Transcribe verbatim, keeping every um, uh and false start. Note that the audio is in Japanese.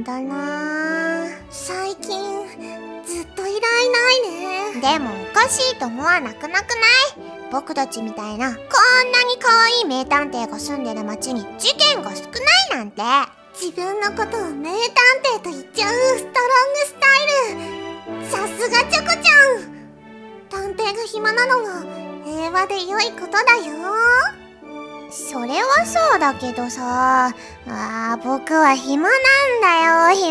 だな。最近ずっと依頼ないね。でもおかしいと思わなくなくない？僕たちみたいなこんなに可愛い名探偵が住んでる街に事件が少ないなんて。自分のことを名探偵と言っちゃうストロングスタイル。さすがチョコちゃん。探偵が暇なのは平和で良いことだよ。それはそうだけどさ、あー僕は暇なんだよ。